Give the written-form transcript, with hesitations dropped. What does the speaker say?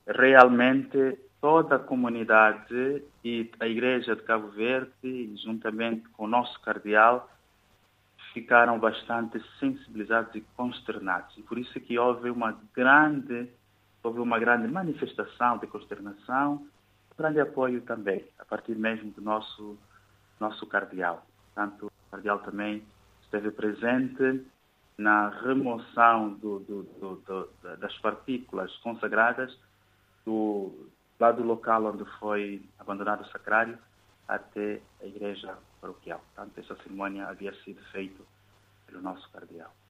realmente toda a comunidade e a Igreja de Cabo Verde, juntamente com o nosso cardeal, ficaram bastante sensibilizados e consternados. E por isso é que houve uma grande manifestação de consternação, grande apoio também, a partir mesmo do nosso cardeal. Portanto, o cardeal também esteve presente na remoção das partículas consagradas do lado local onde foi abandonado o sacrário até a igreja paroquial. Portanto, essa cerimônia havia sido feita pelo nosso cardeal.